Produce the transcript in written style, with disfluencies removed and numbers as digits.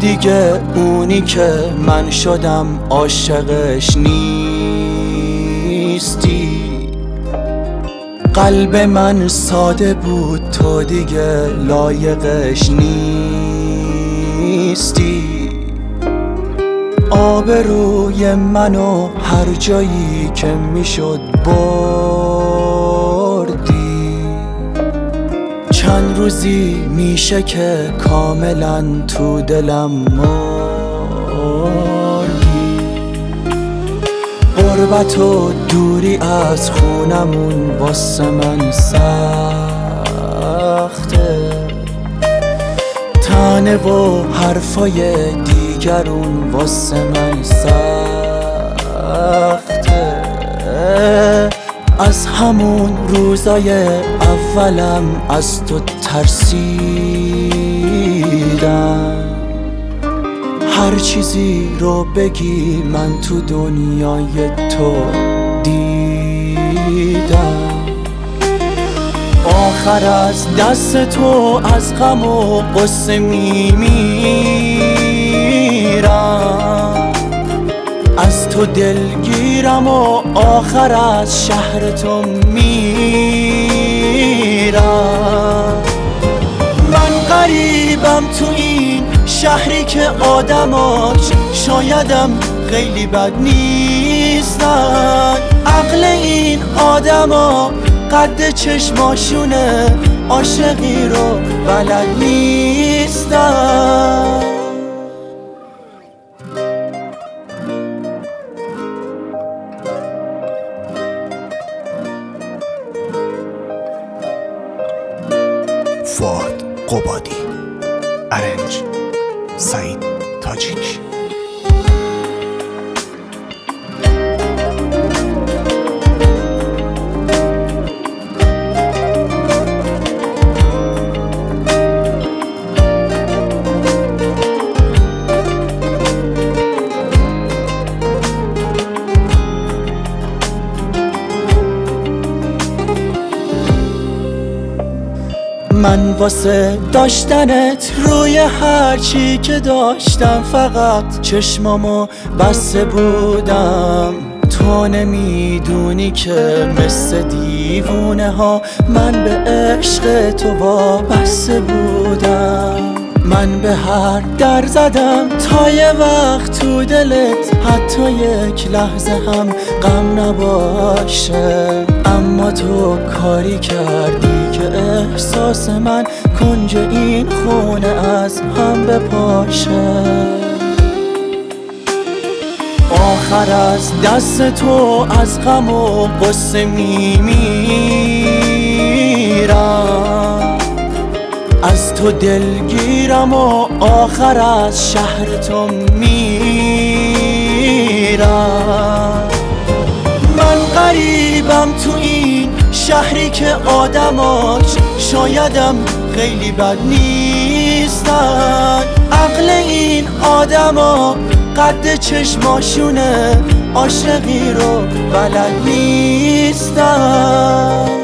دیگه اونی که من شدم عاشقش نیستی. قلب من ساده بود، تو دیگه لایقش نیستی. آبروی منو هر جایی که میشد بردی. چند روزی میشه که کاملا تو دلم مردی. غربت و دوری از خونمون واسه من سخته. تنه و حرفای دیگرون واسه من سخته. از همون روزای اولم از تو ترسیدم. هر چیزی رو بگی من تو دنیای تو دیدم. آخر از دست تو از غم و غصه میمیرم. از تو دلگیرم و آخر از شهر تو میرم. من غریبم تو این شهری که آدماش شایدم خیلی بد نیستن. عقل این آدما قد چشماشونه، عاشقی رو بلد نیستن. فؤاد قبادی، ارنج سعید تاجیک. من واسه داشتنت روی هر چی که داشتم فقط چشمامو بسته بودم. تو نمیدونی که مثل دیوونه ها من به عشق تو وابسته بودم. من به هر در زدم تا یه وقت تو دلت حتی یک لحظه هم غم نباشه. اما تو کاری کردی که احساس من کنج این خونه از هم بپاشه. آخر از دست تو از غم و غصه میمیرم. از تو دلگیرم و آخر از شهر تو میرم. من غریبم تو این شهری که آدماش شایدم خیلی بد نیستن. عقل این آدما قد چشماشونه، عاشقی رو بلد نیستن.